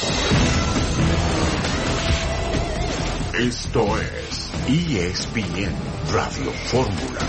Esto es ESPN Radio Fórmula.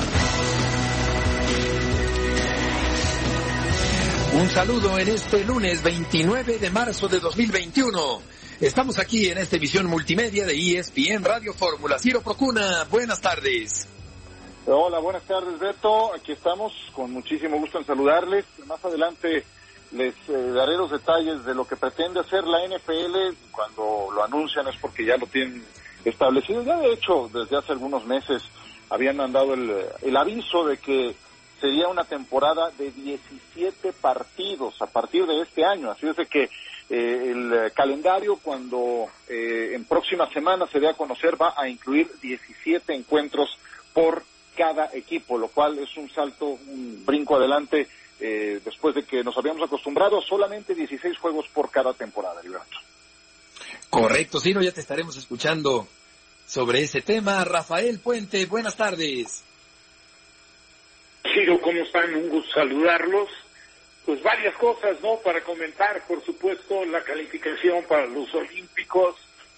Un saludo en este lunes 29 de marzo de 2021. Estamos aquí en esta emisión multimedia de ESPN Radio Fórmula. Ciro Procuna, buenas tardes. Hola, buenas tardes, Beto. Aquí estamos con muchísimo gusto en saludarles. Más adelante les daré los detalles de lo que pretende hacer la NFL. Cuando lo anuncian es porque ya lo tienen establecido. Ya de hecho, desde hace algunos meses habían mandado el aviso de que sería una temporada de 17 partidos a partir de este año. Así es de que el calendario, cuando en próximas semanas se dé a conocer, va a incluir 17 encuentros por cada equipo, lo cual es un salto, un brinco adelante, después de que nos habíamos acostumbrado a solamente 16 juegos por cada temporada, Liberto. Correcto, Ciro, ya te estaremos escuchando sobre ese tema. Rafael Puente, buenas tardes. Ciro, ¿cómo están? Un gusto saludarlos. Pues varias cosas, ¿no? Para comentar, por supuesto, la calificación para los Olímpicos,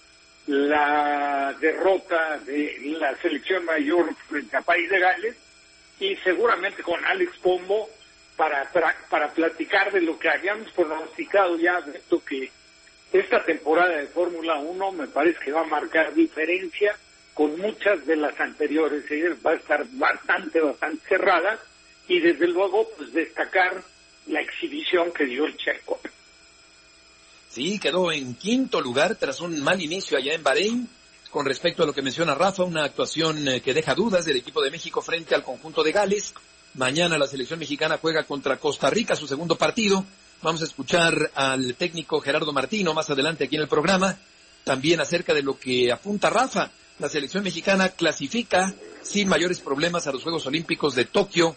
la derrota de la selección mayor frente a País de Gales, y seguramente con Alex Pombo para platicar de lo que habíamos pronosticado ya, de esto, que esta temporada de Fórmula 1 me parece que va a marcar diferencia con muchas de las anteriores. Va a estar bastante cerrada, y desde luego pues destacar la exhibición que dio el Checo. Sí, quedó en quinto lugar tras un mal inicio allá en Bahrein. Con respecto a lo que menciona Rafa, una actuación que deja dudas del equipo de México frente al conjunto de Gales. Mañana la selección mexicana juega contra Costa Rica, su segundo partido. Vamos a escuchar al técnico Gerardo Martino más adelante aquí en el programa, también acerca de lo que apunta Rafa. La selección mexicana clasifica sin mayores problemas a los Juegos Olímpicos de Tokio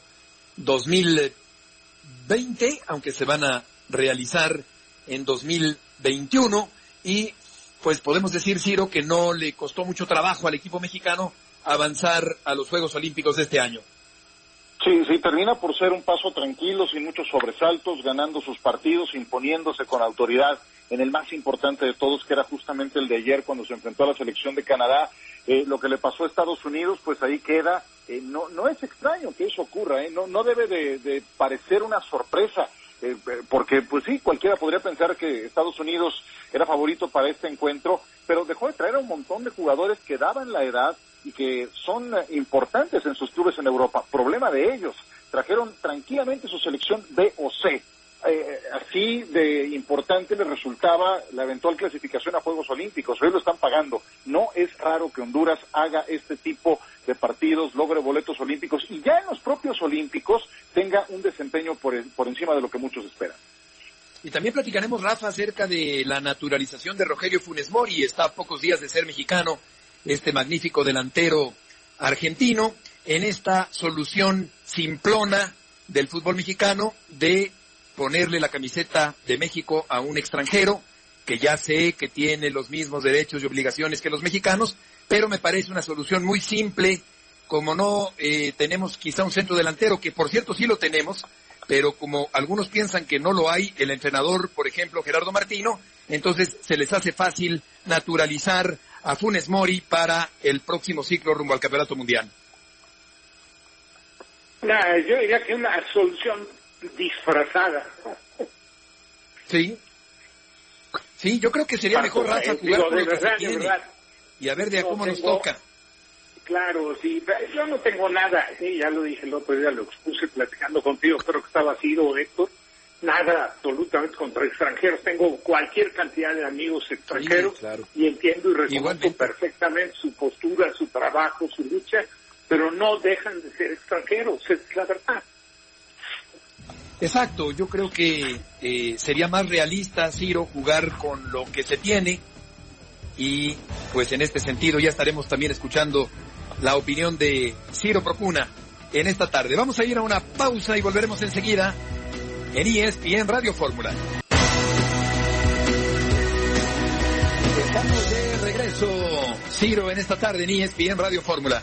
2020, aunque se van a realizar en 2021, y pues podemos decir, Ciro, que no le costó mucho trabajo al equipo mexicano avanzar a los Juegos Olímpicos de este año. Sí, termina por ser un paso tranquilo, sin muchos sobresaltos, ganando sus partidos, imponiéndose con autoridad en el más importante de todos, que era justamente el de ayer cuando se enfrentó a la selección de Canadá. Lo que le pasó a Estados Unidos, pues ahí queda. No es extraño que eso ocurra, no debe de parecer una sorpresa, porque pues sí, cualquiera podría pensar que Estados Unidos era favorito para este encuentro, pero dejó de traer a un montón de jugadores que daban la edad y que son importantes en sus clubes en Europa. Problema de ellos, trajeron tranquilamente su selección B o C. Así de importante les resultaba la eventual clasificación a Juegos Olímpicos. Hoy lo están pagando. No es raro que Honduras haga este tipo de partidos, logre boletos olímpicos y ya en los propios olímpicos tenga un desempeño por encima de lo que muchos esperan. Y también platicaremos, Rafa, acerca de la naturalización de Rogelio Funes Mori. Está a pocos días de ser mexicano, este magnífico delantero argentino, en esta solución simplona del fútbol mexicano de ponerle la camiseta de México a un extranjero, que ya sé que tiene los mismos derechos y obligaciones que los mexicanos, pero me parece una solución muy simple. Como no tenemos quizá un centro delantero, que por cierto sí lo tenemos, pero como algunos piensan que no lo hay, el entrenador, por ejemplo, Gerardo Martino, entonces se les hace fácil naturalizar a Funes Mori para el próximo ciclo rumbo al Campeonato Mundial. Yo diría que una solución disfrazada. Sí, yo creo que sería mejor, Rafa, jugar con lo que se tiene y a ver de cómo nos toca. Claro, sí, yo no tengo nada, ya lo dije el otro día, lo expuse platicando contigo, creo que estaba Ciro, Héctor, nada absolutamente contra extranjeros, tengo cualquier cantidad de amigos extranjeros, sí, claro, y entiendo y reconozco perfectamente su postura, su trabajo, su lucha, pero no dejan de ser extranjeros, es la verdad. Exacto, yo creo que sería más realista, Ciro, jugar con lo que se tiene, y pues en este sentido ya estaremos también escuchando la opinión de Ciro Procuna en esta tarde. Vamos a ir a una pausa y volveremos enseguida en ESPN Radio Fórmula. Estamos de regreso, Ciro, en esta tarde en ESPN Radio Fórmula.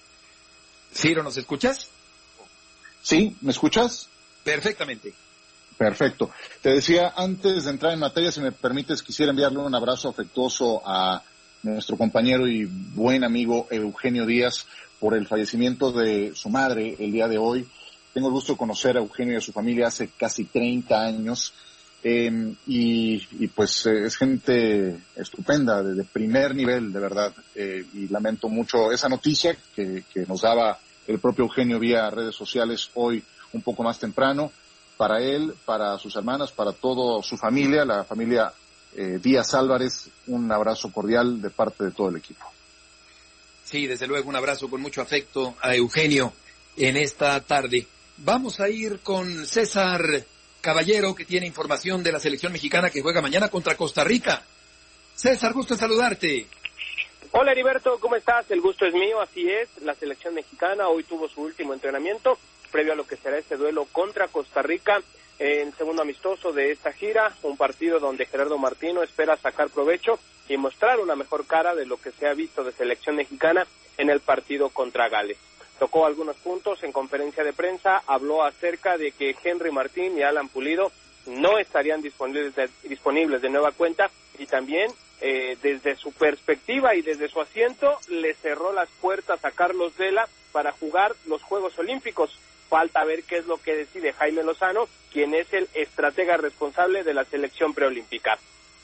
Ciro, ¿nos escuchas? Sí, ¿me escuchas? Perfectamente. Perfecto. Te decía, antes de entrar en materia, si me permites, quisiera enviarle un abrazo afectuoso a nuestro compañero y buen amigo Eugenio Díaz por el fallecimiento de su madre el día de hoy. Tengo el gusto de conocer a Eugenio y a su familia hace casi 30 años. Pues es gente estupenda, de primer nivel, de verdad, y lamento mucho esa noticia que nos daba el propio Eugenio vía redes sociales hoy un poco más temprano. Para él, para sus hermanas, para toda su familia, la familia Díaz Álvarez, un abrazo cordial de parte de todo el equipo. Sí, desde luego, un abrazo con mucho afecto a Eugenio en esta tarde. Vamos a ir con César Caballero, que tiene información de la selección mexicana que juega mañana contra Costa Rica. César, gusto en saludarte. Hola Heriberto, ¿cómo estás? El gusto es mío, así es. La selección mexicana hoy tuvo su último entrenamiento, previo a lo que será este duelo contra Costa Rica, en segundo amistoso de esta gira, un partido donde Gerardo Martino espera sacar provecho y mostrar una mejor cara de lo que se ha visto de selección mexicana en el partido contra Gales. Tocó algunos puntos en conferencia de prensa, habló acerca de que Henry Martín y Alan Pulido no estarían disponibles de nueva cuenta y también desde su perspectiva y desde su asiento le cerró las puertas a Carlos Vela para jugar los Juegos Olímpicos. Falta ver qué es lo que decide Jaime Lozano, quien es el estratega responsable de la selección preolímpica.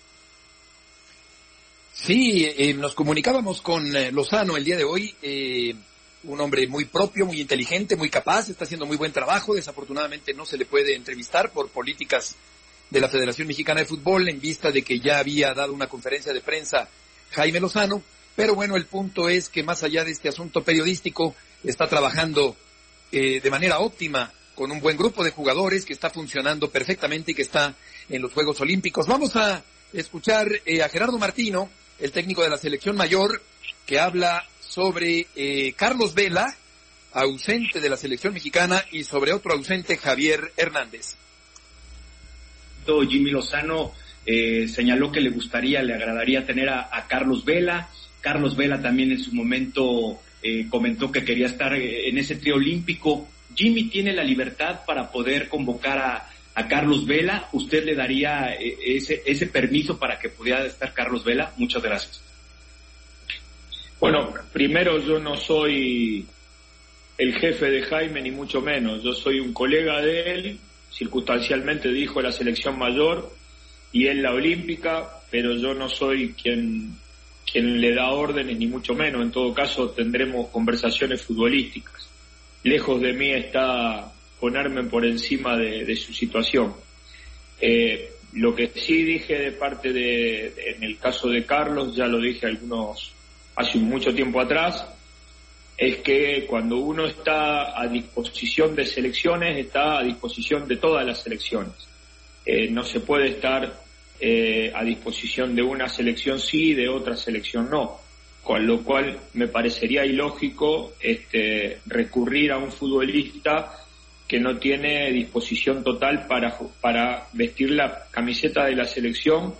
Sí, nos comunicábamos con Lozano el día de hoy, un hombre muy propio, muy inteligente, muy capaz, está haciendo muy buen trabajo. Desafortunadamente no se le puede entrevistar por políticas de la Federación Mexicana de Fútbol en vista de que ya había dado una conferencia de prensa Jaime Lozano, pero bueno, el punto es que más allá de este asunto periodístico, está trabajando de manera óptima con un buen grupo de jugadores que está funcionando perfectamente y que está en los Juegos Olímpicos. Vamos a escuchar a Gerardo Martino, el técnico de la selección mayor, que habla sobre Carlos Vela, ausente de la selección mexicana, y sobre otro ausente, Javier Hernández. Jimmy Lozano señaló que le agradaría tener a Carlos Vela. Carlos Vela también en su momento comentó que quería estar en ese trío olímpico. Jimmy tiene la libertad para poder convocar a Carlos Vela. ¿Usted le daría ese permiso para que pudiera estar Carlos Vela? Muchas gracias. Bueno, primero, yo no soy el jefe de Jaime, ni mucho menos. Yo soy un colega de él, circunstancialmente dijo la selección mayor y él la olímpica, pero yo no soy quien le da órdenes, ni mucho menos. En todo caso, tendremos conversaciones futbolísticas. Lejos de mí está ponerme por encima de su situación. Lo que sí dije de parte en el caso de Carlos, ya lo dije hace mucho tiempo atrás, es que cuando uno está a disposición de selecciones, está a disposición de todas las selecciones. No se puede estar a disposición de una selección sí y de otra selección no, con lo cual me parecería ilógico recurrir a un futbolista que no tiene disposición total para vestir la camiseta de la selección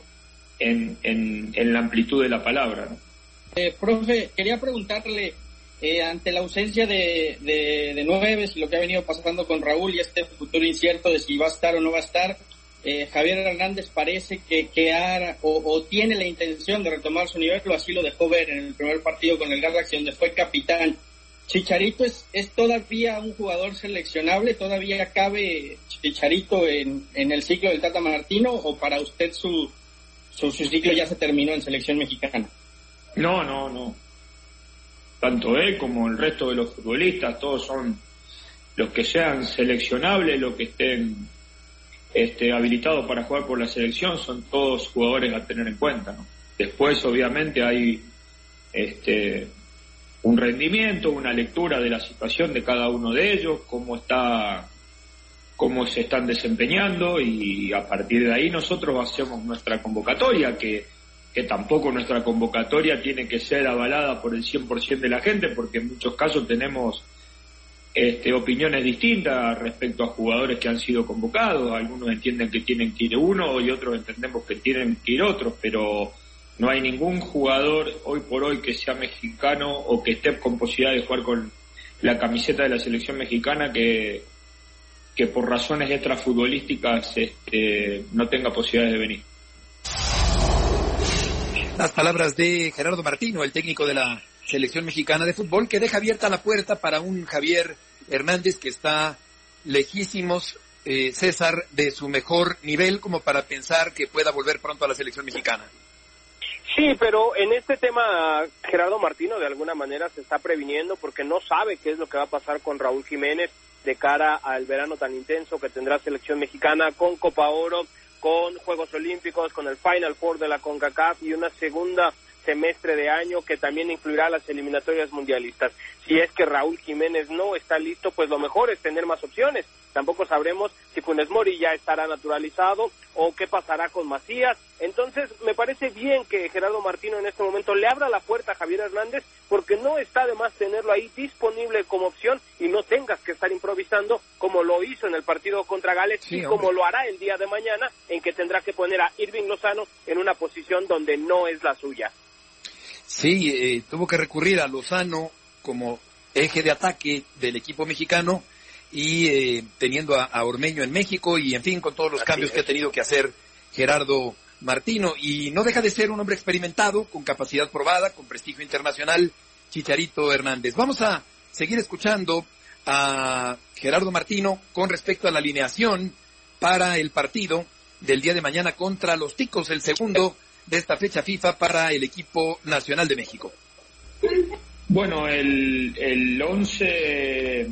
en la amplitud de la palabra, ¿no? Profe, quería preguntarle, ante la ausencia de nueves y lo que ha venido pasando con Raúl y este futuro incierto de si va a estar o no va a estar, Javier Hernández parece que tiene la intención de retomar su nivel, así lo dejó ver en el primer partido con el Galaxy, donde fue capitán. ¿Chicharito es todavía un jugador seleccionable? ¿Todavía cabe Chicharito en el ciclo del Tata Martino, o para usted su ciclo ya se terminó en selección mexicana? No. Tanto él como el resto de los futbolistas, todos son los que sean seleccionables, los que estén habilitados para jugar por la selección, son todos jugadores a tener en cuenta, ¿no? Después, obviamente, hay un rendimiento, una lectura de la situación de cada uno de ellos, cómo se están desempeñando, y a partir de ahí nosotros hacemos nuestra convocatoria, que tampoco nuestra convocatoria tiene que ser avalada por el 100% de la gente, porque en muchos casos tenemos opiniones distintas respecto a jugadores que han sido convocados. Algunos entienden que tienen que ir uno y otros entendemos que tienen que ir otros, pero no hay ningún jugador hoy por hoy que sea mexicano o que esté con posibilidad de jugar con la camiseta de la selección mexicana que que por razones extrafutbolísticas no tenga posibilidades de venir. Las palabras de Gerardo Martino, el técnico de la selección mexicana de fútbol, que deja abierta la puerta para un Javier Hernández que está lejísimos, César, de su mejor nivel como para pensar que pueda volver pronto a la selección mexicana. Sí, pero en este tema Gerardo Martino de alguna manera se está previniendo porque no sabe qué es lo que va a pasar con Raúl Jiménez de cara al verano tan intenso que tendrá selección mexicana con Copa Oro, con Juegos Olímpicos, con el Final Four de la CONCACAF y una segunda semestre de año que también incluirá las eliminatorias mundialistas. Si es que Raúl Jiménez no está listo, pues lo mejor es tener más opciones. Tampoco sabremos si Funes Mori ya estará naturalizado o qué pasará con Macías. Entonces, me parece bien que Gerardo Martino en este momento le abra la puerta a Javier Hernández, porque no está de más tenerlo ahí disponible como opción y no tengas que estar improvisando como lo hizo en el partido contra Gales y como lo hará el día de mañana, en que tendrá que poner a Irving Lozano en una posición donde no es la suya. Sí, tuvo que recurrir a Lozano como eje de ataque del equipo mexicano y teniendo a Ormeño en México y, en fin, con todos los cambios que ha tenido que hacer Gerardo Martino. Y no deja de ser un hombre experimentado, con capacidad probada, con prestigio internacional, Chicharito Hernández. Vamos a seguir escuchando a Gerardo Martino con respecto a la alineación para el partido del día de mañana contra los Ticos, el segundo de esta fecha FIFA para el equipo nacional de México. Bueno, el 11,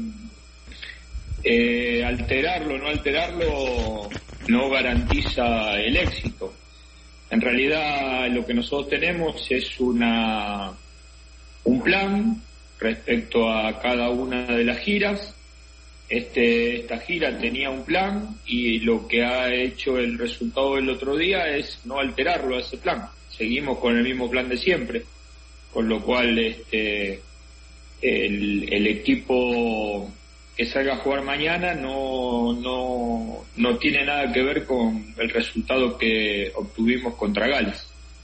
alterarlo o no alterarlo no garantiza el éxito. En realidad lo que nosotros tenemos es un plan respecto a cada una de las giras. Esta gira tenía un plan y lo que ha hecho el resultado del otro día es no alterarlo a ese plan. Seguimos con el mismo plan de siempre, con lo cual el equipo que salga a jugar mañana no tiene nada que ver con el resultado que obtuvimos contra Gales.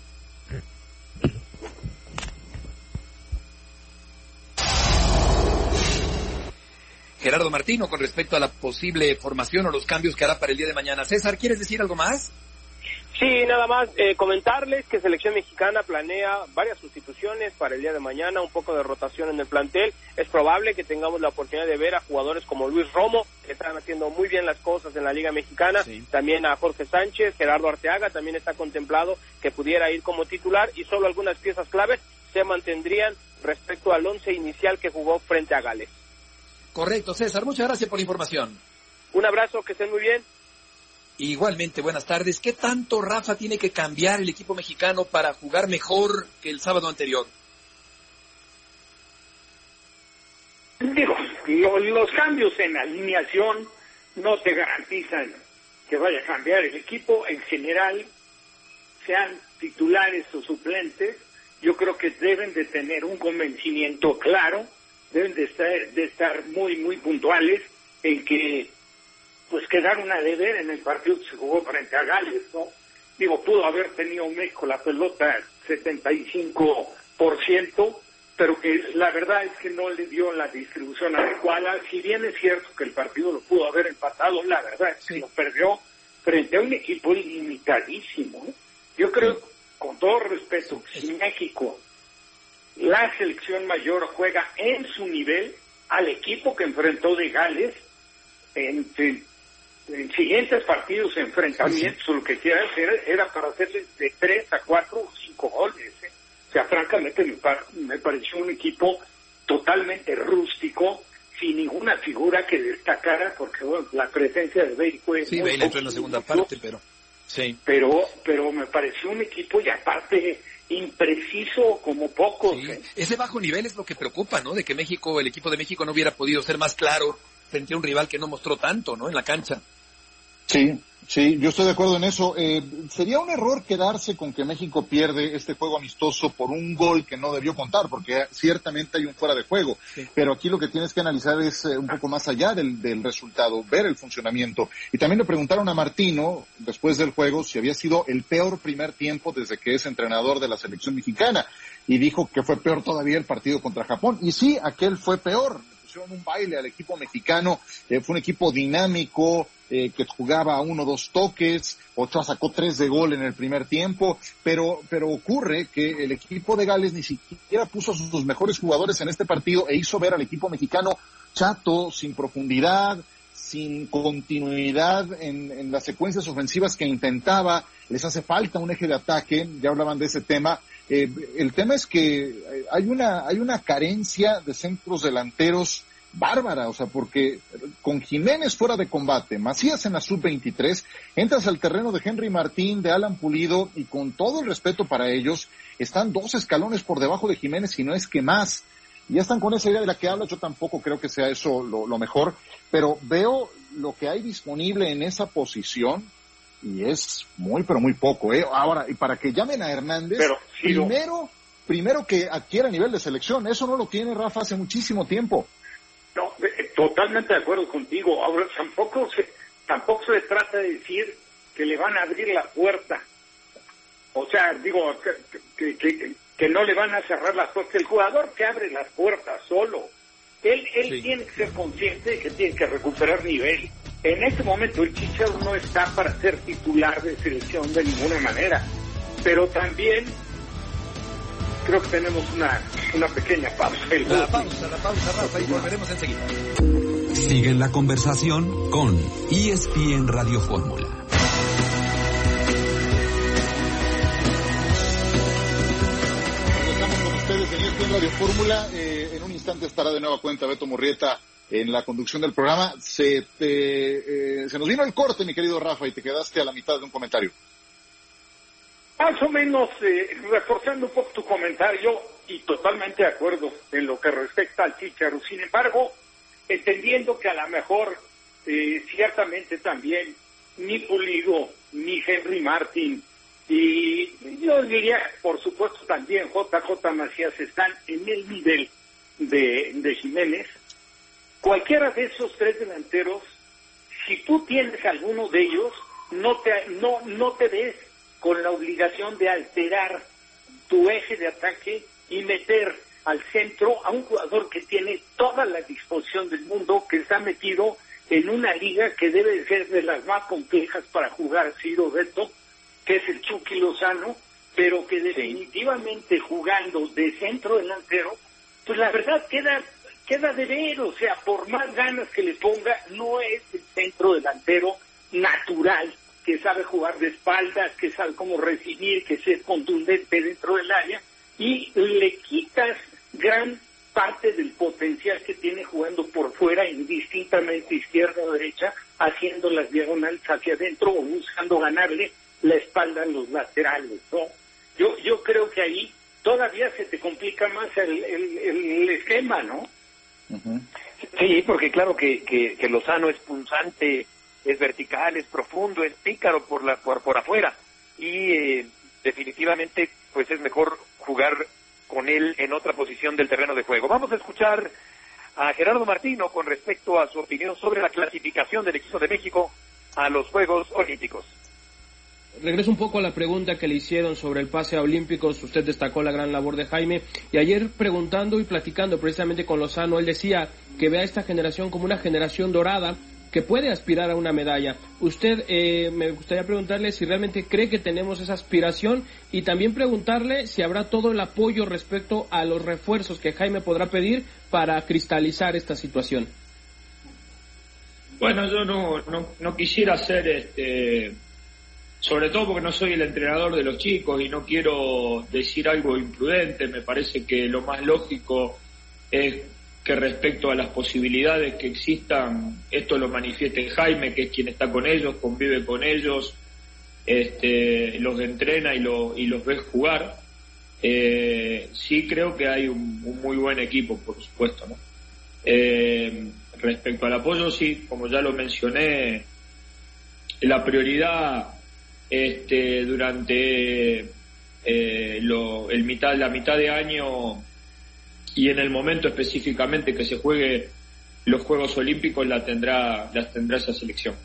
Gerardo Martino, con respecto a la posible formación o los cambios que hará para el día de mañana. César, ¿quieres decir algo más? Sí, nada más comentarles que Selección Mexicana planea varias sustituciones para el día de mañana, un poco de rotación en el plantel. Es probable que tengamos la oportunidad de ver a jugadores como Luis Romo, que están haciendo muy bien las cosas en la Liga Mexicana, también a Jorge Sánchez, Gerardo Arteaga, también está contemplado que pudiera ir como titular, y solo algunas piezas claves se mantendrían respecto al 11 inicial que jugó frente a Gales. Correcto, César, muchas gracias por la información. Un abrazo, que estén muy bien. Igualmente, buenas tardes. ¿Qué tanto, Rafa, tiene que cambiar el equipo mexicano para jugar mejor que el sábado anterior? Digo, los cambios en alineación no te garantizan que vaya a cambiar el equipo. En general, sean titulares o suplentes, yo creo que deben de tener un convencimiento claro, deben de estar muy, muy puntuales en que pues quedaron a deber en el partido que se jugó frente a Gales, ¿no? Digo, pudo haber tenido México la pelota 75%, pero que la verdad es que no le dio la distribución adecuada. Si bien es cierto que el partido lo pudo haber empatado, la verdad es que lo perdió frente a un equipo limitadísimo, ¿eh? Yo creo, con todo respeto, que si México, la selección mayor, juega en su nivel al equipo que enfrentó de Gales, en siguientes partidos, enfrentamientos, o lo que quieras, era para hacerles de 3 a 4 o 5 goles, ¿eh? O sea, francamente me pareció un equipo totalmente rústico, sin ninguna figura que destacara, porque bueno, la presencia de Bale fue... Sí, Bale entró en la segunda parte, pero... Sí. Pero me pareció un equipo, y aparte, impreciso como pocos. Sí. Ese bajo nivel es lo que preocupa, ¿no? De que México, el equipo de México no hubiera podido ser más claro frente a un rival que no mostró tanto, ¿no? En la cancha. Sí, yo estoy de acuerdo en eso. Sería un error quedarse con que México pierde este juego amistoso por un gol que no debió contar, porque ciertamente hay un fuera de juego. Sí. Pero aquí lo que tienes que analizar es un poco más allá del resultado, ver el funcionamiento. Y también le preguntaron a Martino, después del juego, si había sido el peor primer tiempo desde que es entrenador de la selección mexicana. Y dijo que fue peor todavía el partido contra Japón. Y sí, aquel fue peor. pusieron un baile al equipo mexicano, fue un equipo dinámico, que jugaba 1-2 toques, Ochoa sacó 3 de gol en el primer tiempo, pero ocurre que el equipo de Gales ni siquiera puso a sus mejores jugadores en este partido e hizo ver al equipo mexicano chato, sin profundidad, sin continuidad en las secuencias ofensivas que intentaba. Les hace falta un eje de ataque, ya hablaban de ese tema. El tema es que hay una carencia de centros delanteros bárbara, o sea, porque con Jiménez fuera de combate, Macías en la sub-23, entras al terreno de Henry Martín, de Alan Pulido, y con todo el respeto para ellos, están 2 escalones por debajo de Jiménez, y no es que más. Ya están con esa idea de la que habla, yo tampoco creo que sea eso lo mejor, pero veo lo que hay disponible en esa posición, y es muy, pero muy poco, Ahora, y para que llamen a Hernández, pero, sí, primero que adquiera nivel de selección, eso no lo tiene Rafa hace muchísimo tiempo. No, totalmente de acuerdo contigo. Ahora, tampoco se trata de decir que le van a abrir la puerta. O sea, digo, que no le van a cerrar las puertas. El jugador que abre las puertas solo. Él sí tiene que ser consciente de que tiene que recuperar nivel. En este momento el Chicharo no está para ser titular de selección de ninguna manera. Pero también creo que tenemos una pequeña pausa. La pausa, Rafa, y volveremos enseguida. Sigue en la conversación con ESPN Radio Fórmula. Estamos con ustedes en ESPN Radio Fórmula. En un instante estará de nueva cuenta Beto Murrieta en la conducción del programa. Se nos vino el corte, mi querido Rafa, y te quedaste a la mitad de un comentario. Más o menos, reforzando un poco tu comentario, y totalmente de acuerdo en lo que respecta al Chicharo. Sin embargo, entendiendo que a lo mejor, ciertamente también, ni Pulido, ni Henry Martín, y yo diría, por supuesto, también JJ Macías están en el nivel de Jiménez. Cualquiera de esos 3 delanteros, si tú tienes alguno de ellos, no te ves con la obligación de alterar tu eje de ataque y meter al centro a un jugador que tiene toda la disposición del mundo, que está metido en una liga que debe ser de las más complejas para jugar, Ciro Beto, que es el Chucky Lozano, pero que definitivamente jugando de centro delantero, pues la verdad queda de ver. O sea, por más ganas que le ponga, no es el centro delantero natural, que sabe jugar de espaldas, que sabe cómo recibir, que es contundente dentro del área, y le quitas gran parte del potencial que tiene jugando por fuera, indistintamente izquierda o derecha, haciendo las diagonales hacia adentro o buscando ganarle la espalda a los laterales, ¿no? Yo creo que ahí todavía se te complica más el esquema, ¿no? Uh-huh. Sí, porque claro que Lozano es punzante, es vertical, es profundo, es pícaro por afuera, y definitivamente pues es mejor jugar con él en otra posición del terreno de juego. Vamos a escuchar a Gerardo Martino con respecto a su opinión sobre la clasificación del equipo de México a los Juegos Olímpicos. Regreso un poco a la pregunta que le hicieron sobre el pase a Olímpicos. Usted destacó la gran labor de Jaime, y ayer preguntando y platicando precisamente con Lozano, él decía que ve a esta generación como una generación dorada que puede aspirar a una medalla. Usted, me gustaría preguntarle si realmente cree que tenemos esa aspiración, y también preguntarle si habrá todo el apoyo respecto a los refuerzos que Jaime podrá pedir para cristalizar esta situación. Bueno, yo no quisiera ser sobre todo porque no soy el entrenador de los chicos y no quiero decir algo imprudente. Me parece que lo más lógico es que respecto a las posibilidades que existan, esto lo manifieste Jaime, que es quien está con ellos, convive con ellos, los entrena y los ve jugar. Sí creo que hay un muy buen equipo, por supuesto, ¿no? Respecto al apoyo, sí, como ya lo mencioné, la prioridad durante la mitad de año y en el momento específicamente que se juegue los Juegos Olímpicos las tendrá esa selección.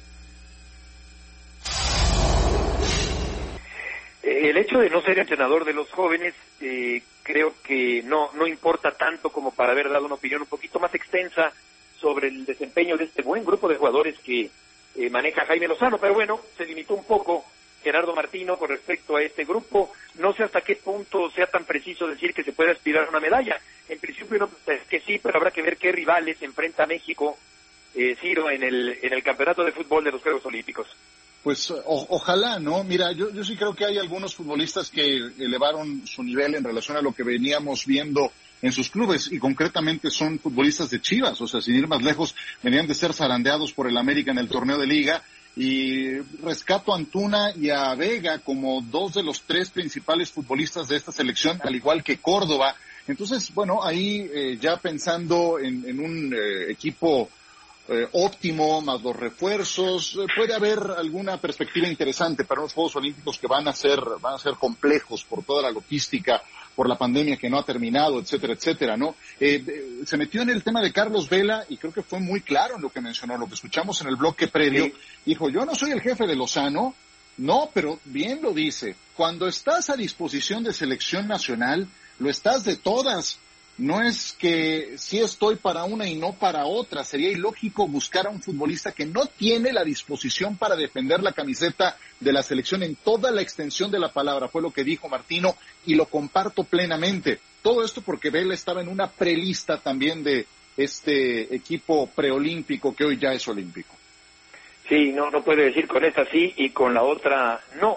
El hecho de no ser entrenador de los jóvenes creo que no importa tanto como para haber dado una opinión un poquito más extensa sobre el desempeño de este buen grupo de jugadores que maneja Jaime Lozano, pero bueno, se limitó un poco Gerardo Martino con respecto a este grupo. No sé hasta qué punto sea tan preciso decir que se puede aspirar a una medalla. En principio no, que sí, pero habrá que ver qué rivales enfrenta México, Ciro, en el campeonato de fútbol de los Juegos Olímpicos. Pues ojalá, ¿no? Mira, yo sí creo que hay algunos futbolistas que elevaron su nivel en relación a lo que veníamos viendo en sus clubes, y concretamente son futbolistas de Chivas, o sea, sin ir más lejos, venían de ser zarandeados por el América en el torneo de Liga, y rescato a Antuna y a Vega como dos de los tres principales futbolistas de esta selección, al igual que Córdoba. Entonces, bueno, ahí ya pensando en un equipo óptimo, más los refuerzos, puede haber alguna perspectiva interesante para unos Juegos Olímpicos que van a ser complejos por toda la logística, por la pandemia que no ha terminado, etcétera, etcétera, ¿no? Se metió en el tema de Carlos Vela y creo que fue muy claro en lo que mencionó, lo que escuchamos en el bloque previo. Sí. Dijo, yo no soy el jefe de Lozano, no, pero bien lo dice, cuando estás a disposición de selección nacional, lo estás de todas. No es que sí estoy para una y no para otra. Sería ilógico buscar a un futbolista que no tiene la disposición para defender la camiseta de la selección en toda la extensión de la palabra. Fue lo que dijo Martino y lo comparto plenamente. Todo esto porque Vela estaba en una prelista también de este equipo preolímpico que hoy ya es olímpico. Sí, no puede decir con esta sí y con la otra no.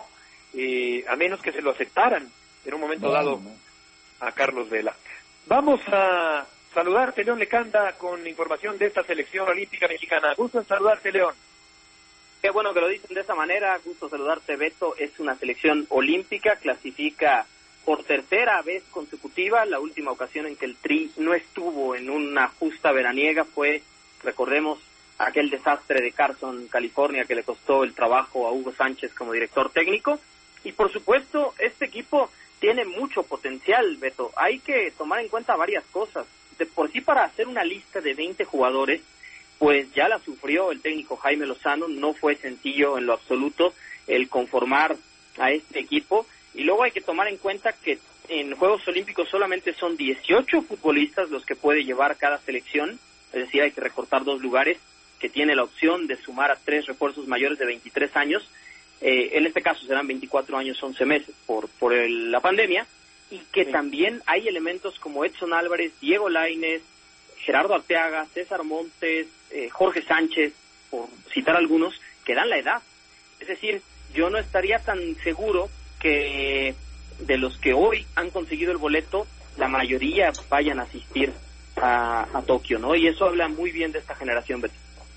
A menos que se lo aceptaran en un momento dado a Carlos Vela. Vamos a saludarte, León Lecanda, con información de esta selección olímpica mexicana. Gusto en saludarte, León. Qué bueno que lo dicen de esa manera. Gusto saludarte, Beto. Es una selección olímpica, clasifica por tercera vez consecutiva. La última ocasión en que el Tri no estuvo en una justa veraniega fue, recordemos, aquel desastre de Carson, California, que le costó el trabajo a Hugo Sánchez como director técnico. Y por supuesto, este equipo tiene mucho potencial, Beto. Hay que tomar en cuenta varias cosas. De por sí, para hacer una lista de 20 jugadores, pues ya la sufrió el técnico Jaime Lozano. No fue sencillo en lo absoluto el conformar a este equipo. Y luego hay que tomar en cuenta que en Juegos Olímpicos solamente son 18 futbolistas los que puede llevar cada selección. Es decir, hay que recortar 2 lugares, que tiene la opción de sumar a 3 refuerzos mayores de 23 años. En este caso serán 24 años, 11 meses por la pandemia, y que también hay elementos como Edson Álvarez, Diego Lainez, Gerardo Arteaga, César Montes, Jorge Sánchez, por citar algunos, que dan la edad. Es decir, yo no estaría tan seguro que de los que hoy han conseguido el boleto, la mayoría vayan a asistir a Tokio, ¿no? Y eso habla muy bien de esta generación, Beto.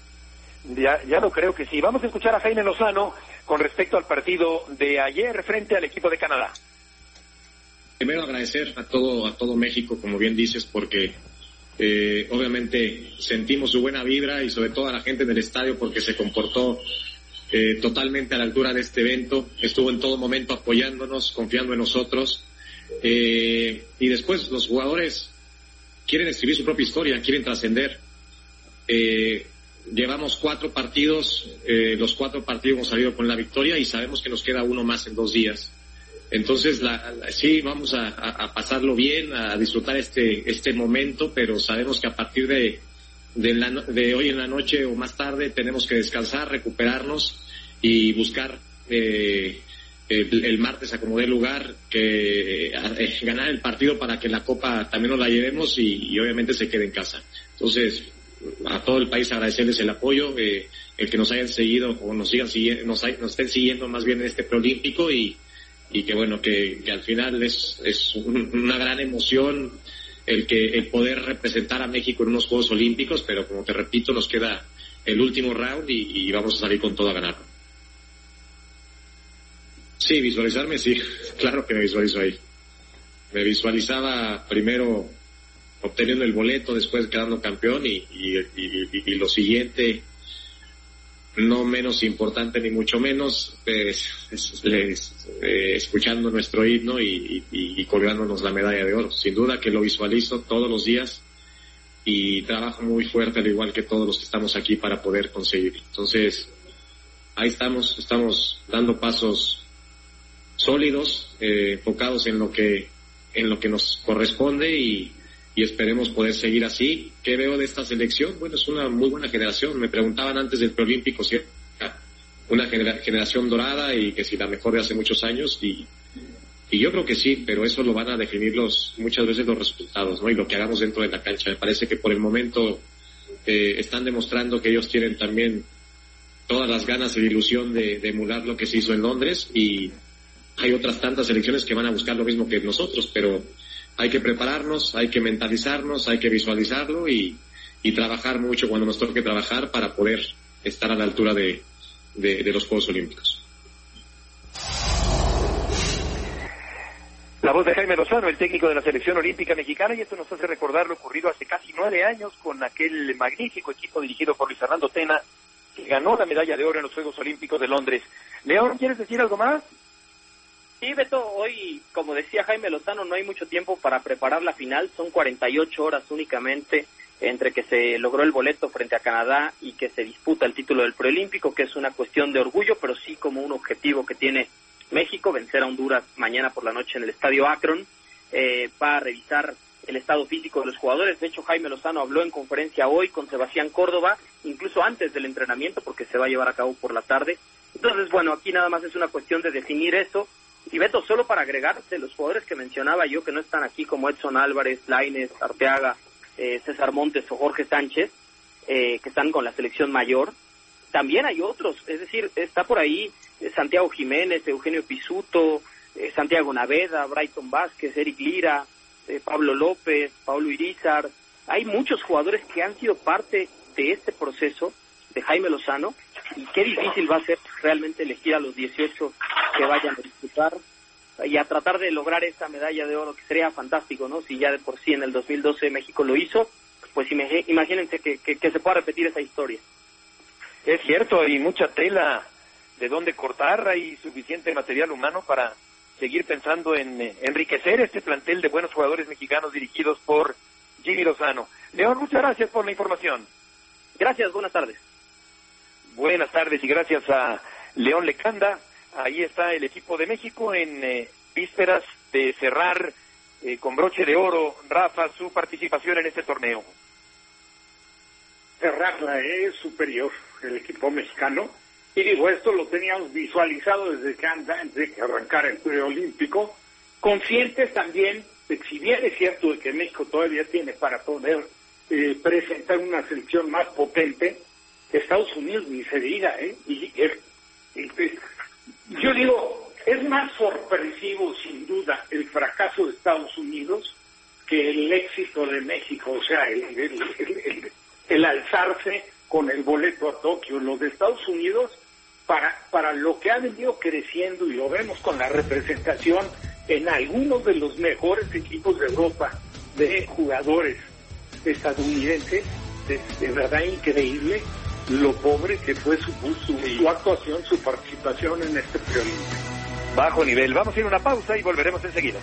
Ya lo creo que sí. Vamos a escuchar a Jaime Lozano con respecto al partido de ayer frente al equipo de Canadá. Primero agradecer a todo México, como bien dices, porque obviamente sentimos su buena vibra y sobre todo a la gente del estadio porque se comportó totalmente a la altura de este evento, estuvo en todo momento apoyándonos, confiando en nosotros, y después los jugadores quieren escribir su propia historia, quieren trascender. Llevamos 4 partidos, los 4 partidos hemos salido con la victoria y sabemos que nos queda uno más en 2 días. Entonces, sí, vamos a pasarlo bien, a disfrutar este momento, pero sabemos que a partir de hoy en la noche o más tarde tenemos que descansar, recuperarnos y buscar el martes a como dé lugar, ganar el partido para que la Copa también nos la llevemos y obviamente se quede en casa. Entonces, a todo el país agradecerles el apoyo, el que nos hayan seguido o nos sigan siguiendo, nos estén siguiendo más bien en este preolímpico y que bueno, que al final es una gran emoción el poder representar a México en unos Juegos Olímpicos, pero como te repito, nos queda el último round y vamos a salir con todo a ganar. Sí, visualizarme, sí, claro que me visualizo ahí. Me visualizaba primero obteniendo el boleto, después quedando campeón y lo siguiente, no menos importante ni mucho menos, escuchando nuestro himno y colgándonos la medalla de oro. Sin duda que lo visualizo todos los días y trabajo muy fuerte, al igual que todos los que estamos aquí, para poder conseguir. Entonces, ahí estamos dando pasos sólidos, enfocados en lo que nos corresponde y esperemos poder seguir así. ¿Qué veo de esta selección? Bueno, es una muy buena generación. Me preguntaban antes del preolímpico si era una generación dorada y que si la mejor de hace muchos años, y yo creo que sí, pero eso lo van a definir muchas veces los resultados, ¿no? Y lo que hagamos dentro de la cancha. Me parece que por el momento están demostrando que ellos tienen también todas las ganas y la ilusión de emular lo que se hizo en Londres, y hay otras tantas selecciones que van a buscar lo mismo que nosotros, pero hay que prepararnos, hay que mentalizarnos, hay que visualizarlo y trabajar mucho cuando nos toque trabajar para poder estar a la altura de los Juegos Olímpicos. La voz de Jaime Lozano, el técnico de la selección olímpica mexicana, y esto nos hace recordar lo ocurrido hace casi 9 años con aquel magnífico equipo dirigido por Luis Fernando Tena, que ganó la medalla de oro en los Juegos Olímpicos de Londres. León, ¿quieres decir algo más? Sí, Beto, hoy, como decía Jaime Lozano, no hay mucho tiempo para preparar la final, son 48 horas únicamente entre que se logró el boleto frente a Canadá y que se disputa el título del preolímpico, que es una cuestión de orgullo, pero sí como un objetivo que tiene México, vencer a Honduras mañana por la noche en el Estadio Akron, para revisar el estado físico de los jugadores. De hecho, Jaime Lozano habló en conferencia hoy con Sebastián Córdoba, incluso antes del entrenamiento, porque se va a llevar a cabo por la tarde. Entonces, bueno, aquí nada más es una cuestión de definir eso. Y Beto, solo para agregarte, los jugadores que mencionaba yo que no están aquí, como Edson Álvarez, Lainez, Arteaga, César Montes o Jorge Sánchez, que están con la selección mayor, también hay otros, es decir, está por ahí Santiago Jiménez, Eugenio Pisuto, Santiago Naveda, Brighton Vázquez, Eric Lira, Pablo López, Paulo Irizar. Hay muchos jugadores que han sido parte de este proceso de Jaime Lozano, y qué difícil va a ser realmente elegir a los 18 que vayan a disputar y a tratar de lograr esa medalla de oro, que sería fantástico, ¿no? Si ya de por sí en el 2012 México lo hizo, pues imagínense que se pueda repetir esa historia. Es cierto, hay mucha tela de dónde cortar, hay suficiente material humano para seguir pensando en enriquecer este plantel de buenos jugadores mexicanos dirigidos por Jimmy Lozano. León, muchas gracias por la información. Gracias, buenas tardes. Buenas tardes y gracias a León Lecanda. Ahí está el equipo de México en vísperas de cerrar con broche de oro, Rafa, su participación en este torneo. Cerrarla es superior el equipo mexicano, y digo, esto lo teníamos visualizado desde que arrancara el preolímpico, conscientes también de que si bien es cierto de que México todavía tiene para poder presentar una selección más potente, Estados Unidos ni se diga, yo digo, es más sorpresivo sin duda el fracaso de Estados Unidos que el éxito de México, o sea, el alzarse con el boleto a Tokio. Lo de Estados Unidos, para lo que ha venido creciendo, y lo vemos con la representación en algunos de los mejores equipos de Europa de jugadores estadounidenses, es de verdad increíble lo pobre que fue su actuación, su participación en este preolímpico. Bajo nivel. Vamos a ir a una pausa y volveremos enseguida.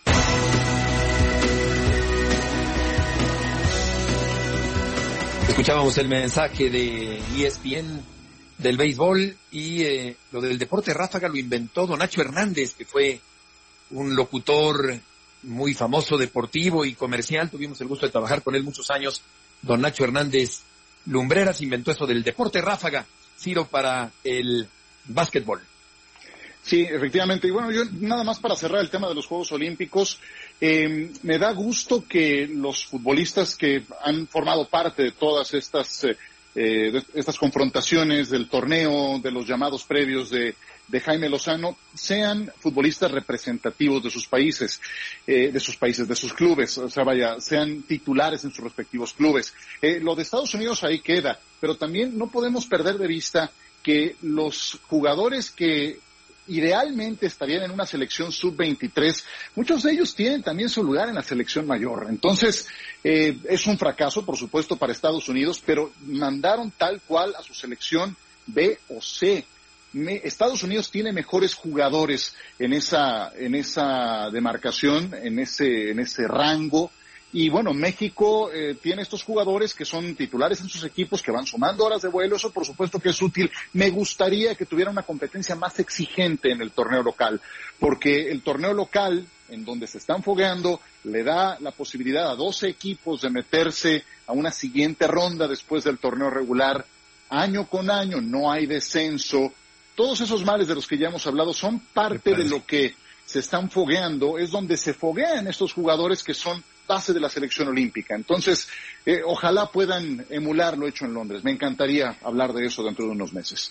Escuchábamos el mensaje de ESPN del béisbol, y lo del deporte ráfaga lo inventó don Nacho Hernández, que fue un locutor muy famoso, deportivo y comercial. Tuvimos el gusto de trabajar con él muchos años. Don Nacho Hernández Lumbreras inventó eso del deporte ráfaga, Ciro, para el básquetbol. Sí, efectivamente. Y bueno, yo nada más para cerrar el tema de los Juegos Olímpicos, me da gusto que los futbolistas que han formado parte de todas estas confrontaciones del torneo, de los llamados previos de Jaime Lozano, sean futbolistas representativos de sus países, de sus clubes, o sea, sean titulares en sus respectivos clubes. Lo de Estados Unidos ahí queda, pero también no podemos perder de vista que los jugadores que idealmente estarían en una selección sub-23, muchos de ellos tienen también su lugar en la selección mayor. Entonces, es un fracaso, por supuesto, para Estados Unidos, pero mandaron tal cual a su selección B o C. Estados Unidos tiene mejores jugadores en esa demarcación, en ese rango, Y bueno, México tiene estos jugadores que son titulares en sus equipos, que van sumando horas de vuelo, eso por supuesto que es útil. Me gustaría que tuviera una competencia más exigente en el torneo local, porque el torneo local, en donde se están fogueando, le da la posibilidad a 12 equipos de meterse a una siguiente ronda después del torneo regular. Año con año no hay descenso. Todos esos males de los que ya hemos hablado son parte de lo que se están fogueando, es donde se foguean estos jugadores que son base de la selección olímpica. Entonces, ojalá puedan emular lo hecho en Londres. Me encantaría hablar de eso dentro de unos meses.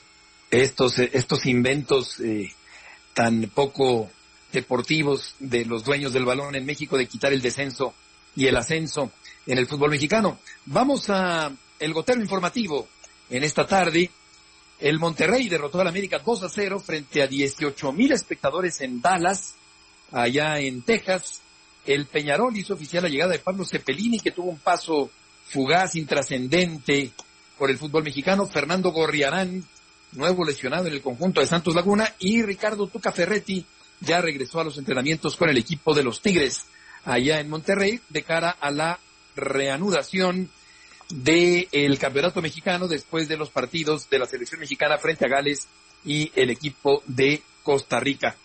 Estos inventos tan poco deportivos de los dueños del balón en México de quitar el descenso y el ascenso en el fútbol mexicano. Vamos a el gotero informativo. En esta tarde, el Monterrey derrotó al América 2-0 frente a 18,000 espectadores en Dallas, allá en Texas. El Peñarol hizo oficial la llegada de Pablo Cepelini, que tuvo un paso fugaz, intrascendente por el fútbol mexicano. Fernando Gorriarán, nuevo lesionado en el conjunto de Santos Laguna, y Ricardo Tuca Ferretti ya regresó a los entrenamientos con el equipo de los Tigres allá en Monterrey de cara a la reanudación del campeonato mexicano después de los partidos de la selección mexicana frente a Gales y el equipo de Costa Rica.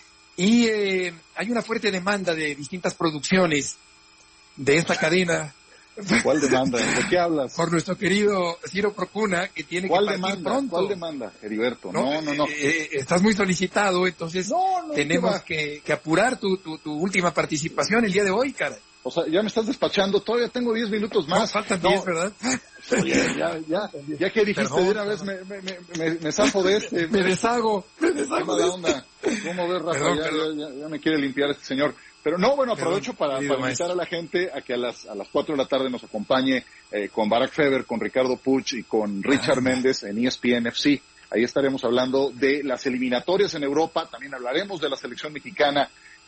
Y hay una fuerte demanda de distintas producciones de esta cadena. ¿Cuál demanda? ¿De qué hablas? Por nuestro querido Ciro Procuna, que tiene que partir pronto. ¿Cuál demanda, Heriberto? No. Estás muy solicitado, entonces tenemos que apurar tu última participación el día de hoy, caray. O sea, ya me estás despachando, todavía tengo 10 minutos más. No, faltan 10, ¿verdad? Oye, ya que dijiste de una vez, me zafo de este. Me deshago. Mala onda. ¿Cómo ves, Rafa? Ya me quiere limpiar este señor. Pero no, bueno, aprovecho para invitar a la gente a que a las 4 de la tarde nos acompañe con Barack Feber, con Ricardo Puch y con Richard Méndez en ESPN FC. Ahí estaremos hablando de las eliminatorias en Europa, también hablaremos de la selección mexicana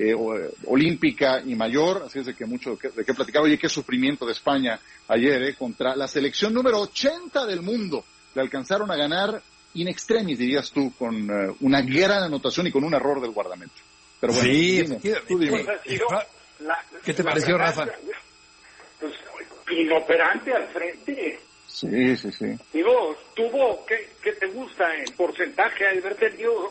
olímpica y mayor, así es de que mucho de qué platicar. Oye, qué sufrimiento de España ayer contra la selección número 80 del mundo. Le alcanzaron a ganar in extremis, dirías tú, con una gran anotación y con un error del guardameta. Pero bueno, sí, tú dime. ¿Qué te pareció, Rafa? Pues inoperante al frente. Sí. Digo, tuvo, ¿qué te gusta en porcentaje? Haber tenido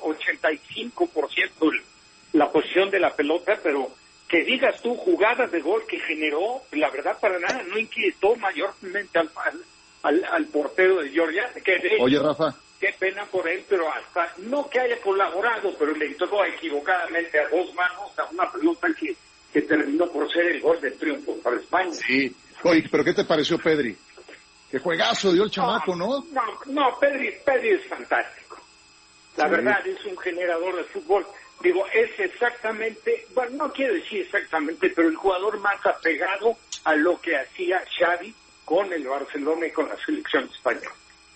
85% la posición de la pelota, pero que digas tú jugadas de gol que generó, la verdad para nada, no inquietó mayormente al portero de Georgia. Oye, Rafa. Qué pena por él, pero hasta, no que haya colaborado, pero le entró equivocadamente a 2 manos a una pelota que terminó por ser el gol del triunfo para España. Sí. Oye, pero ¿qué te pareció Pedri? Qué juegazo dio el chamaco, ¿no? No, Pedri es fantástico. La verdad, es un generador de fútbol. Digo, es exactamente, bueno, no quiero decir exactamente, pero el jugador más apegado a lo que hacía Xavi con el Barcelona y con la selección española.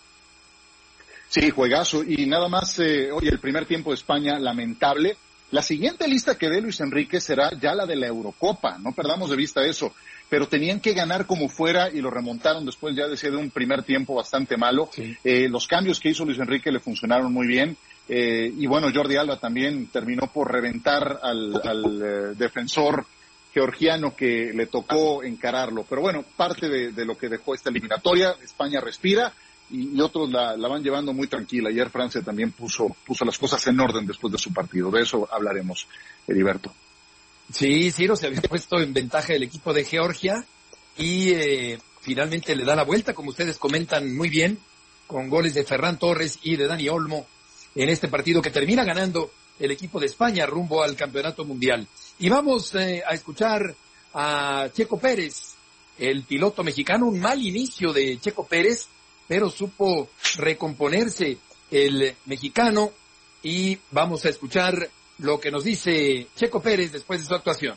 Sí, juegazo. Y nada más, oye, el primer tiempo de España, lamentable. La siguiente lista que dé Luis Enrique será ya la de la Eurocopa, no perdamos de vista eso. Pero tenían que ganar como fuera y lo remontaron después, ya decía, de un primer tiempo bastante malo. Sí. Los cambios que hizo Luis Enrique le funcionaron muy bien. Y bueno, Jordi Alba también terminó por reventar al defensor georgiano que le tocó encararlo. Pero bueno, parte de lo que dejó esta eliminatoria, España respira y otros la van llevando muy tranquila. Ayer Francia también puso las cosas en orden después de su partido. De eso hablaremos, Heriberto. Sí, Ciro se había puesto en ventaja el equipo de Georgia y finalmente le da la vuelta, como ustedes comentan muy bien, con goles de Ferran Torres y de Dani Olmo en este partido que termina ganando el equipo de España rumbo al Campeonato Mundial. Y vamos a escuchar a Checo Pérez, el piloto mexicano. Un mal inicio de Checo Pérez, pero supo recomponerse el mexicano y vamos a escuchar lo que nos dice Checo Pérez después de su actuación.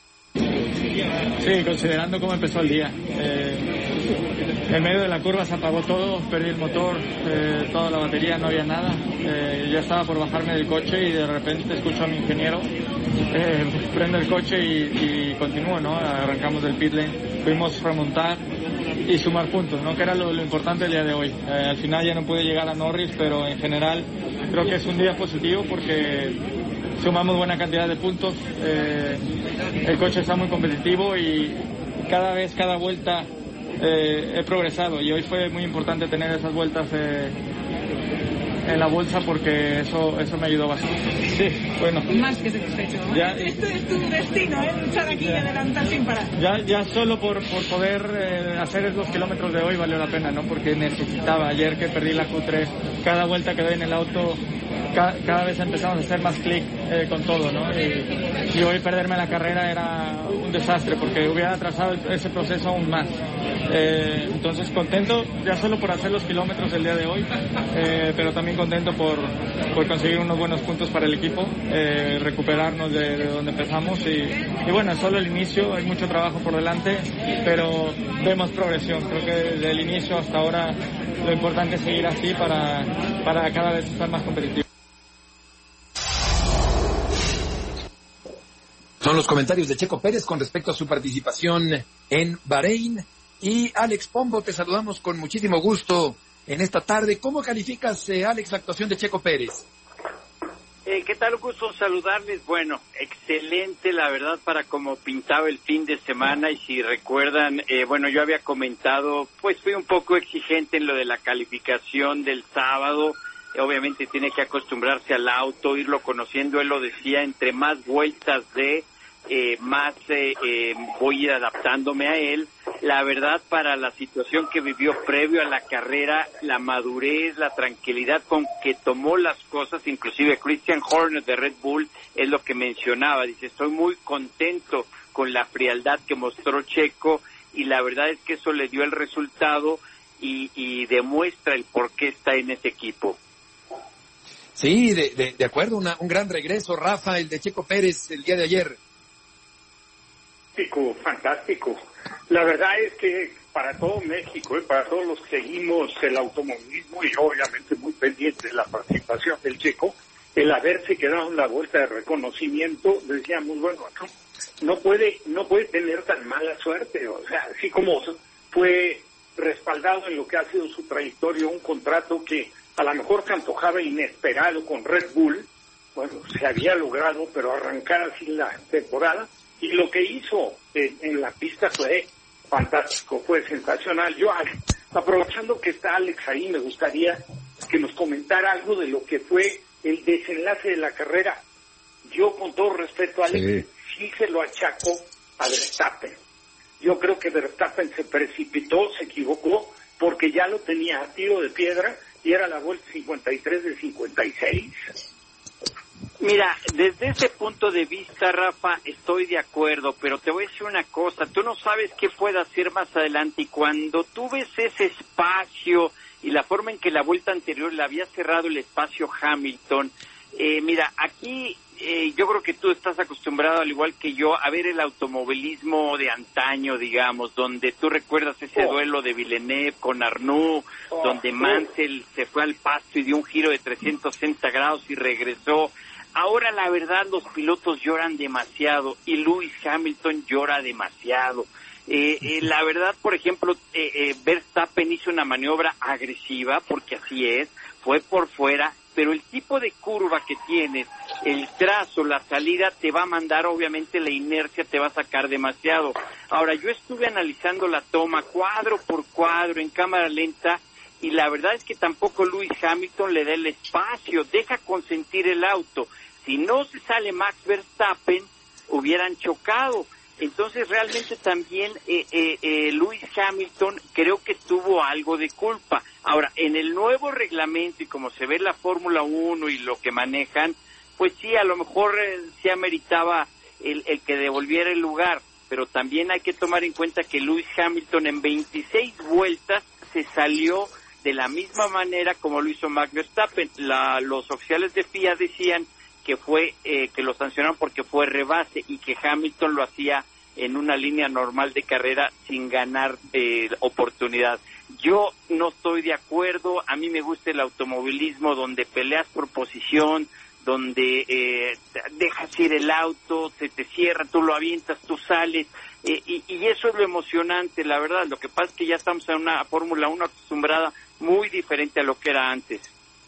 Sí, considerando cómo empezó el día. En medio de la curva se apagó todo, perdí el motor, toda la batería, no había nada. Ya estaba por bajarme del coche y de repente escucho a mi ingeniero, prende el coche y continúo, ¿no? Arrancamos del pit lane, pudimos remontar y sumar puntos, ¿no? Que era lo importante el día de hoy. Al final ya no pude llegar a Norris, pero en general creo que es un día positivo porque sumamos buena cantidad de puntos, el coche está muy competitivo y cada vuelta he progresado, y hoy fue muy importante tener esas vueltas en la bolsa, porque eso me ayudó bastante. Sí, bueno. Más que satisfecho. Esto es tu destino, luchar aquí y adelantar sin parar. Ya solo por poder hacer los kilómetros de hoy valió la pena, ¿no? Porque necesitaba. Ayer que perdí la Q3, cada vuelta que doy en el auto, cada vez empezamos a hacer más clic con todo, ¿no? Y hoy perderme la carrera era un desastre, porque hubiera atrasado ese proceso aún más. Entonces contento ya solo por hacer los kilómetros el día de hoy, pero también contento por conseguir unos buenos puntos para el equipo, recuperarnos de donde empezamos, y bueno, es solo el inicio, hay mucho trabajo por delante, pero vemos progresión. Creo que desde el inicio hasta ahora lo importante es seguir así para cada vez estar más competitivos. Son los comentarios de Checo Pérez con respecto a su participación en Bahrein. Y Alex Pombo, te saludamos con muchísimo gusto en esta tarde. ¿Cómo calificas, Alex, la actuación de Checo Pérez? ¿Qué tal? Un gusto saludarles. Bueno, excelente, la verdad, para como pintaba el fin de semana. Y si recuerdan, bueno, yo había comentado, pues fui un poco exigente en lo de la calificación del sábado. Obviamente tiene que acostumbrarse al auto, irlo conociendo. Él lo decía, entre más vueltas más voy a ir adaptándome a él. La verdad, para la situación que vivió previo a la carrera, la madurez, la tranquilidad con que tomó las cosas, inclusive Christian Horner de Red Bull es lo que mencionaba, dice, estoy muy contento con la frialdad que mostró Checo, y la verdad es que eso le dio el resultado y demuestra el por qué está en ese equipo. Sí, de acuerdo, un gran regreso, Rafa, el de Checo Pérez el día de ayer. Fantástico. La verdad es que para todo México, para todos los que seguimos el automovilismo, y obviamente muy pendiente de la participación del Checo, el haberse quedado en la vuelta de reconocimiento, decíamos, bueno, no puede tener tan mala suerte. O sea, así como fue respaldado en lo que ha sido su trayectoria, un contrato que a lo mejor se antojaba inesperado con Red Bull, bueno, se había logrado, pero arrancar así la temporada. Y lo que hizo en la pista fue fantástico, fue sensacional. Yo, aprovechando que está Alex ahí, me gustaría que nos comentara algo de lo que fue el desenlace de la carrera. Yo, con todo respeto, Alex, sí se lo achaco a Verstappen. Yo creo que Verstappen se precipitó, se equivocó, porque ya lo tenía a tiro de piedra y era la vuelta 53 de 56. Mira, desde ese punto de vista, Rafa, estoy de acuerdo, pero te voy a decir una cosa, tú no sabes qué puede hacer más adelante, y cuando tú ves ese espacio y la forma en que la vuelta anterior le había cerrado el espacio Hamilton, mira, aquí yo creo que tú estás acostumbrado, al igual que yo, a ver el automovilismo de antaño, digamos, donde tú recuerdas ese duelo de Villeneuve con Arnoux, donde Mansell se fue al pasto y dio un giro de 360 grados y regresó. Ahora, la verdad, los pilotos lloran demasiado y Lewis Hamilton llora demasiado. La verdad, por ejemplo, Verstappen hizo una maniobra agresiva, porque así es, fue por fuera, pero el tipo de curva que tienes, el trazo, la salida, te va a mandar, obviamente la inercia te va a sacar demasiado. Ahora, yo estuve analizando la toma cuadro por cuadro en cámara lenta, y la verdad es que tampoco Lewis Hamilton le da el espacio, deja consentir el auto. Si no se sale Max Verstappen, hubieran chocado. Entonces, realmente también Lewis Hamilton creo que tuvo algo de culpa. Ahora, en el nuevo reglamento y como se ve la Fórmula 1 y lo que manejan, pues sí, a lo mejor se ameritaba el que devolviera el lugar, pero también hay que tomar en cuenta que Lewis Hamilton en 26 vueltas se salió de la misma manera como lo hizo Max Verstappen. Los oficiales de FIA decían que fue que lo sancionaron porque fue rebase, y que Hamilton lo hacía en una línea normal de carrera sin ganar oportunidad. Yo no estoy de acuerdo. A mí me gusta el automovilismo donde peleas por posición, donde dejas ir el auto, se te cierra, tú lo avientas, tú sales, y eso es lo emocionante, la verdad. Lo que pasa es que ya estamos en una Fórmula 1 acostumbrada muy diferente a lo que era antes.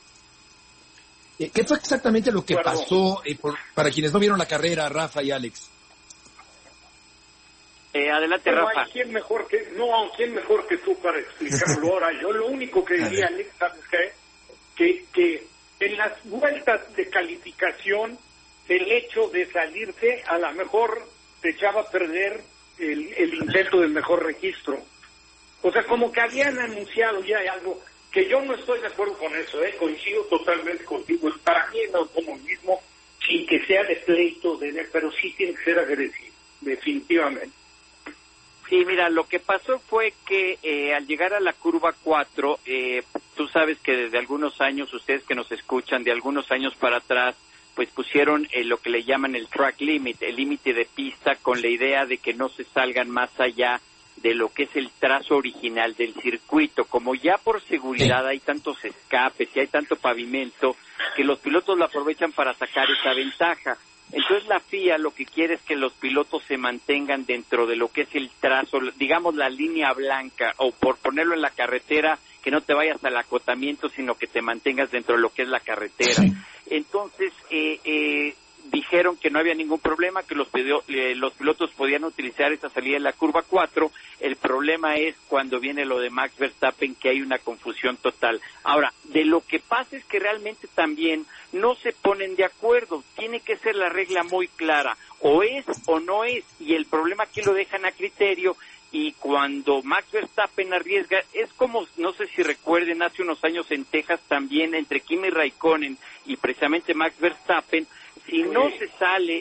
¿Qué fue exactamente lo que pasó para quienes no vieron la carrera, Rafa y Alex? Adelante, Rafa. ¿Quién mejor que tú para explicarlo ahora? Yo lo único que diría, Alex, ¿sabes qué? Que en las vueltas de calificación, el hecho de salirse, a lo mejor te echaba a perder el intento del mejor registro. O sea, como que habían anunciado ya algo que yo no estoy de acuerdo con eso, coincido totalmente contigo. Para mí el automovilismo, sin que sea de pleito, pero sí tiene que ser agresivo, definitivamente. Sí, mira, lo que pasó fue que al llegar a la curva 4, tú sabes que desde algunos años, ustedes que nos escuchan, de algunos años para atrás, pues pusieron lo que le llaman el track limit, el límite de pista, con la idea de que no se salgan más allá de lo que es el trazo original del circuito. Como ya por seguridad hay tantos escapes y hay tanto pavimento, que los pilotos lo aprovechan para sacar esa ventaja. Entonces la FIA lo que quiere es que los pilotos se mantengan dentro de lo que es el trazo, digamos la línea blanca, o por ponerlo en la carretera, que no te vayas al acotamiento, sino que te mantengas dentro de lo que es la carretera. Sí. Entonces dijeron que no había ningún problema, que los pilotos podían utilizar esa salida de la curva 4. El problema es cuando viene lo de Max Verstappen, que hay una confusión total. Ahora, de lo que pasa es que realmente también no se ponen de acuerdo. Tiene que ser la regla muy clara, o es o no es, y el problema aquí lo dejan a criterio. Y cuando Max Verstappen arriesga, es como, no sé si recuerden, hace unos años en Texas también, entre Kimi Raikkonen y precisamente Max Verstappen, si no se sale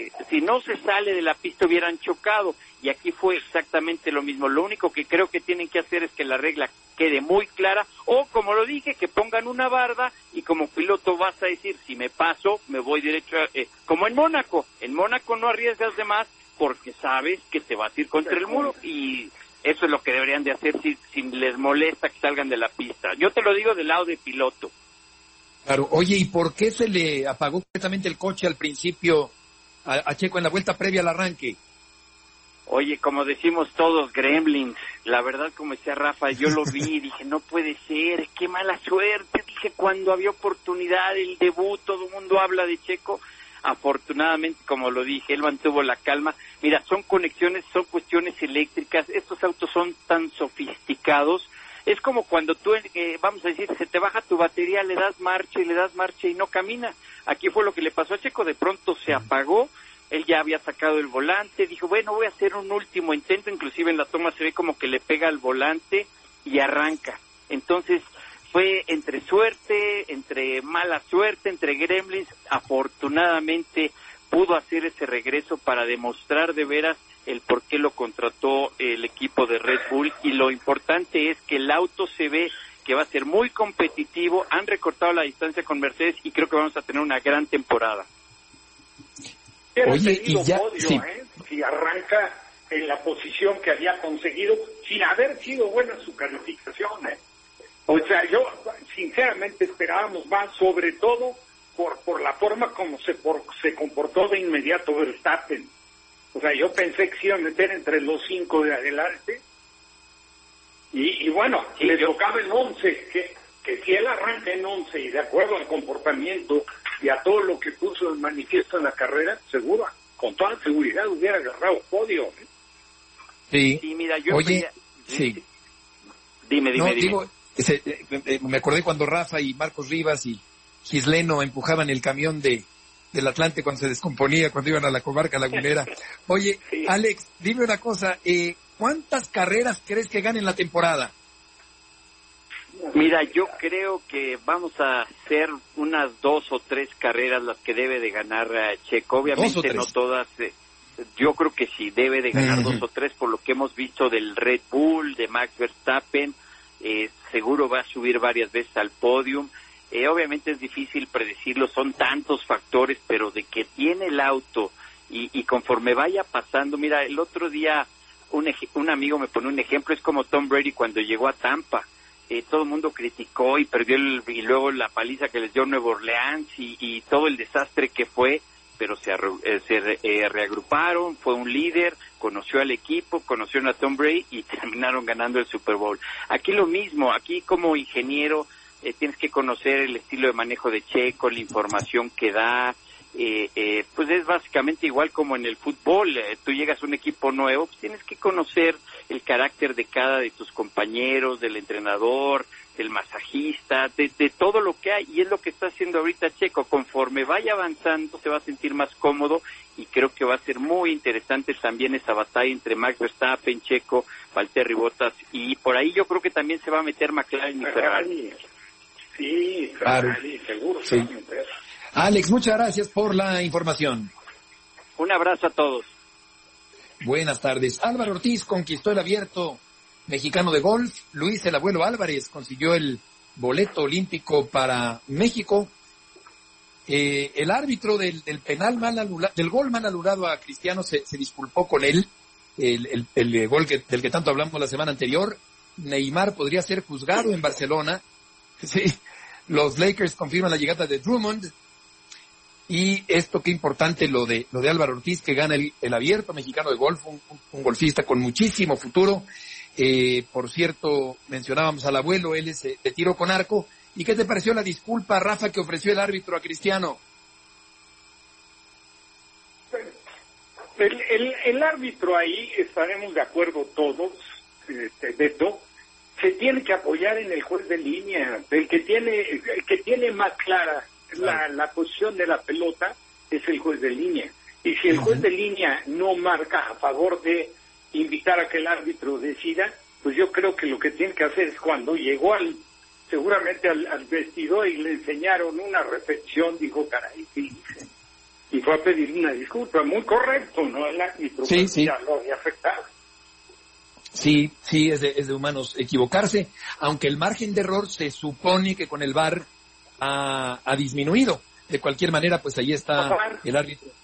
de la pista hubieran chocado, y aquí fue exactamente lo mismo. Lo único que creo que tienen que hacer es que la regla quede muy clara, o como lo dije, que pongan una barda, y como piloto vas a decir, si me paso, me voy derecho como en Mónaco no arriesgas de más, porque sabes que te vas a ir contra el muro, y eso es lo que deberían de hacer si les molesta que salgan de la pista. Yo te lo digo del lado de piloto. Claro. Oye, ¿y por qué se le apagó completamente el coche al principio a Checo en la vuelta previa al arranque? Oye, como decimos todos, gremlins. La verdad, como decía Rafa, yo lo vi y dije, no puede ser, qué mala suerte. Dije, cuando había oportunidad, el debut, todo el mundo habla de Checo. Afortunadamente, como lo dije, él mantuvo la calma. Mira, son cuestiones eléctricas. Estos autos son tan sofisticados. Es como cuando tú, vamos a decir, se te baja tu batería, le das marcha y no camina. Aquí fue lo que le pasó a Checo, de pronto se apagó, él ya había sacado el volante, dijo, bueno, voy a hacer un último intento, inclusive en la toma se ve como que le pega al volante y arranca. Entonces, fue entre suerte, entre mala suerte, entre gremlins. Afortunadamente pudo hacer ese regreso para demostrar de veras el por qué lo contrató el equipo de Red Bull, y lo importante es que el auto se ve que va a ser muy competitivo. Han recortado la distancia con Mercedes y creo que vamos a tener una gran temporada. Oye, y ya podio, si arranca en la posición que había conseguido sin haber sido buena su calificación, O sea, yo sinceramente esperábamos más, sobre todo por la forma como se comportó de inmediato Verstappen. O sea, yo pensé que se iba a meter entre los 5 de adelante. Y bueno, sí, le tocaba en 11, que si él arranca en 11 y de acuerdo al comportamiento y a todo lo que puso en manifiesto en la carrera, seguro, con toda seguridad hubiera agarrado podio. Sí. Sí, mira, yo... Oye, sí. Dime. Digo, me acordé cuando Rafa y Marcos Rivas y Gisleno empujaban el camión del Atlante cuando se descomponía, cuando iban a la comarca lagunera. Oye, sí. Alex, dime una cosa, ¿cuántas carreras crees que ganen la temporada? Mira, yo creo que vamos a hacer unas 2 o 3 carreras las que debe de ganar Checo. Obviamente no todas, yo creo que sí debe de ganar 2 o 3 por lo que hemos visto del Red Bull, de Max Verstappen. Seguro va a subir varias veces al podium. Obviamente es difícil predecirlo, son tantos factores, pero de que tiene el auto y conforme vaya pasando, mira, el otro día un amigo me pone un ejemplo, es como Tom Brady cuando llegó a Tampa. Todo el mundo criticó y perdió y luego la paliza que les dio Nueva Orleans y todo el desastre que fue, pero se reagruparon, fue un líder, conoció al equipo, conocieron a Tom Brady y terminaron ganando el Super Bowl. Aquí lo mismo, aquí como ingeniero tienes que conocer el estilo de manejo de Checo, la información que da, pues es básicamente igual como en el fútbol. Tú llegas a un equipo nuevo, pues tienes que conocer el carácter de cada de tus compañeros, del entrenador, del masajista, de todo lo que hay, y es lo que está haciendo ahorita Checo. Conforme vaya avanzando se va a sentir más cómodo, y creo que va a ser muy interesante también esa batalla entre Max Verstappen, Checo, Valtteri Bottas, y por ahí yo creo que también se va a meter McLaren y Ferrari. Sí, Ferrari, seguro se va a meter. Alex, muchas gracias por la información. Un abrazo a todos. Buenas tardes. Álvaro Ortiz conquistó el Abierto Mexicano de golf. Luis el Abuelo Álvarez consiguió el boleto olímpico para México. El árbitro del penal del gol mal anulado a Cristiano se disculpó con él. El gol del que tanto hablamos la semana anterior. Neymar podría ser juzgado en Barcelona. Sí. Los Lakers confirman la llegada de Drummond. Y esto, qué importante lo de Álvaro Ortiz, que gana el Abierto Mexicano de golf, un golfista con muchísimo futuro. Por cierto, mencionábamos al Abuelo, él es de tiro con arco. ¿Y qué te pareció la disculpa, Rafa, que ofreció el árbitro a Cristiano? El árbitro ahí, estaremos de acuerdo todos, Beto, se tiene que apoyar en el juez de línea, el que tiene más clara la posición de la pelota es el juez de línea. Y si el juez de línea no marca a favor de invitar a que el árbitro decida, pues yo creo que lo que tiene que hacer es, cuando llegó seguramente al vestidor y le enseñaron una repetición, dijo, caray, ¿qué hice? Y fue a pedir una disculpa. Muy correcto, ¿no? El árbitro ya lo había afectado. Sí, es de humanos equivocarse, aunque el margen de error se supone que con el VAR ha disminuido. De cualquier manera, pues ahí está el árbitro